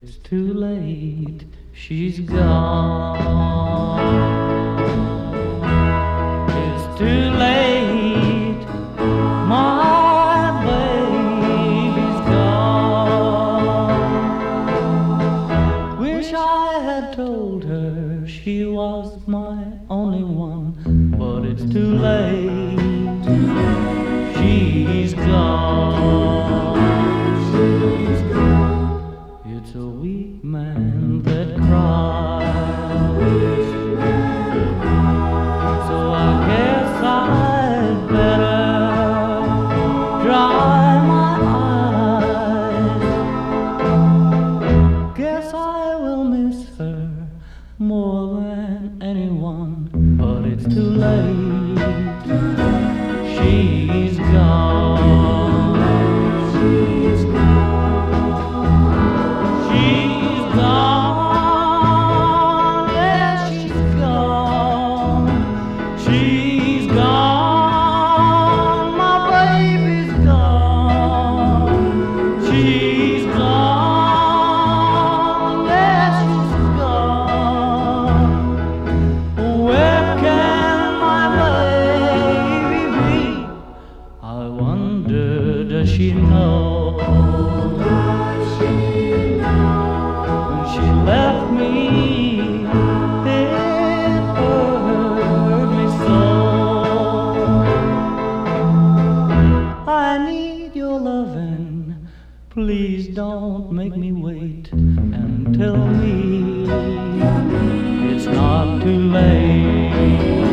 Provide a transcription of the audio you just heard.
It's too late, she's gone. It's too late, my baby's gone. Wish I had told her she was my only one, but it's too late, she's gone. It's a weak man that cries, so I guess I'd better dry my eyes. Guess I will miss her more than anyone, but it's too late, she's gone. She's gone, my baby's gone. She's gone, yes, she's gone. Where can my baby be? I wonder, does she know? When she left me, please don't make me wait, and tell me it's not too late.